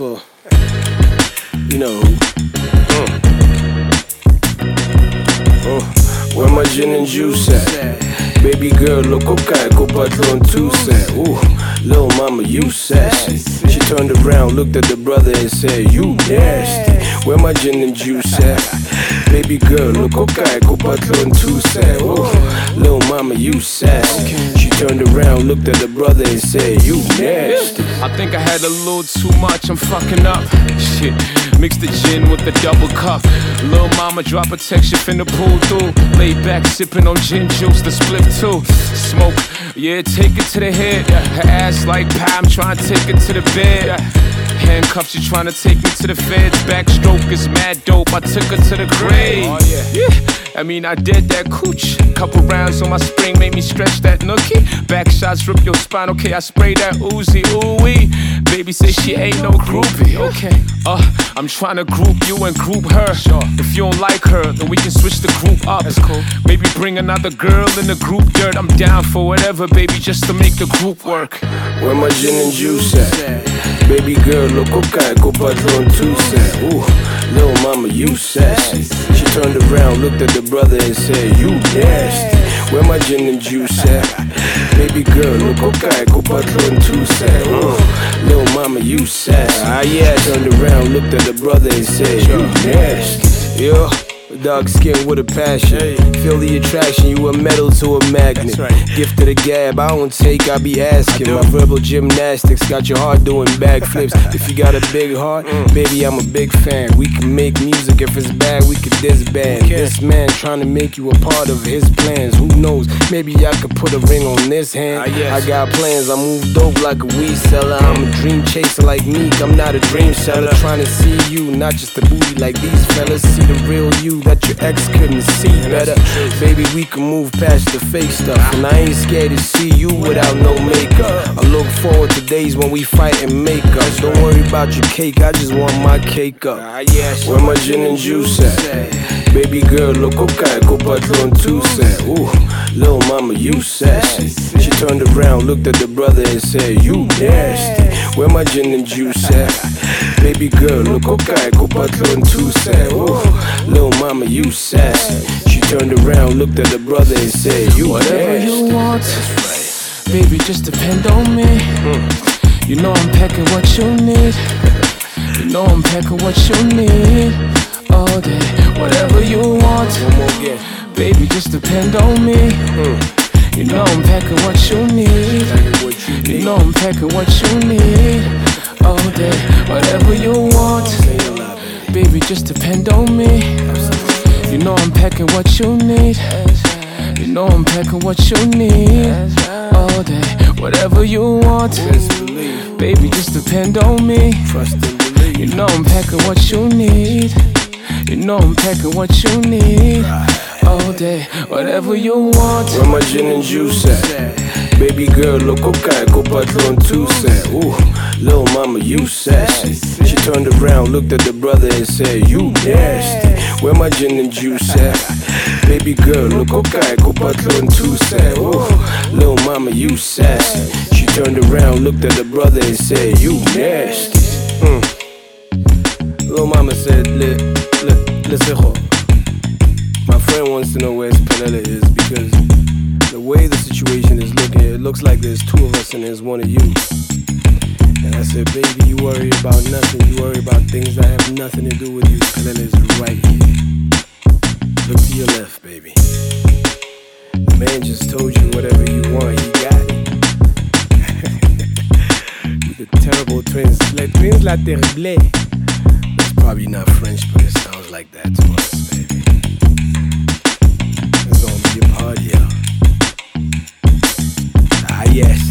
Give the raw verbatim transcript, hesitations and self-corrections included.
for, you know. Mm. Oh, where my gin and juice at? Baby girl, loco caigo, patron too sad. Ooh, little mama, you sassy. She turned around, looked at the brother and said, you nasty. Where my gin and juice at? Baby girl, loco caigo, patron too sad. Ooh, little mama, you sassy. She turned around, looked at the brother and said, you nasty. I think I had a little too much, I'm fucking up. Shit, mix the gin with the double cup. Little mama drop a text, she finna pull through. Lay back, sipping on gin juice, the split too. Smoke, yeah, take it to the head. Her ass like pie, I'm trying to take it to the bed. Handcuffs, she trying to take me to the feds. Backstroke is mad dope, I took her to the grave. Oh, yeah. yeah, I mean I did that cooch. Couple rounds on my spring made me stretch that nookie. Back shots rip your spine, okay, I spray that Uzi, ooh-wee. Baby say she ain't no groupie, okay. Uh, I'm trying to group you and group her. Sure. If you don't like her, then we can switch the group up. That's cool. Maybe bring another girl in the group dirt. I'm down for whatever, baby, just to make the group work. Where my gin and juice at? Baby girl, loco caigo, patron too sad. Ooh, little mama, you sassy. She turned around, looked at the brother and said, you nasty. Where my gin and juice at? Baby girl, loco caigo, patron too sad. Ooh, little mama, you sassy. Ah yeah, turned around, looked at the brother and said, you nasty. Yeah. Dark skin with a passion. Hey. Feel the attraction, you a metal to a magnet. Right. Gift to the gab, I don't take, I be asking. I My verbal gymnastics got your heart doing backflips. If you got a big heart, mm. baby, I'm a big fan. We can make music, if it's bad, we could disband. Okay. This man trying to make you a part of his plans. Who knows, maybe I could put a ring on this hand. uh, yes. I got plans, I move dope like a weed seller. I'm a dream chaser like Meek, I'm not a dream seller. Trying to see you, not just a booty like these fellas. See the real you that your ex couldn't see better. Baby, we can move past the fake stuff, and I ain't scared to see you without no makeup. I look forward to days when we fight and make up. Don't worry about your cake, I just want my cake up. Where my gin and juice at? Baby girl, loco caigo, patron too sad. Ooh, little mama, you sassy. She turned around, looked at the brother and said, you nasty. Where my gin and juice at? Baby girl, loco caigo, patron too sad. Ooh, little mama, you sassy. She turned around, looked at the brother and said, you whatever nasty. You want, that's right. Baby, just depend on me. mm. You know I'm packing what you need. You know I'm packing what you need. All day, whatever you want. One more again. Baby, just depend on me. mm. You know I'm packing what you need. What you, need. You know I'm packing what you need. All day, whatever you want. Baby, just depend on me. You know I'm packing what you need. You know I'm packing what you need. All day, whatever you want. Baby, just depend on me. Trust and believe. You know I'm packing what you need. You know I'm packing what you need. All day, whatever you want. Where my gin and juice at? Baby girl, loco caigo, patron too sad. Ooh, little mama, you sassy. She turned around, looked at the brother and said, you nasty. Where my gin and juice at? Baby girl, loco caigo, patron too sad. Ooh, little mama, you sassy. She turned around, looked at the brother and said, you nasty. Mm. Little mama said, li, li, listen, ho. My friend wants to know where Spanella is because the way the situation is looking, it looks like there's two of us and there's one of you. And I said, baby, you worry about nothing. You worry about things that have nothing to do with you. Spanella is right here. Look to your left, baby. The man just told you whatever you want, he got it. You the terrible twins. Les twins la terrible. It's probably not French, but it sounds like that to us, baby. It's gonna be a party, yo. Ah, yes.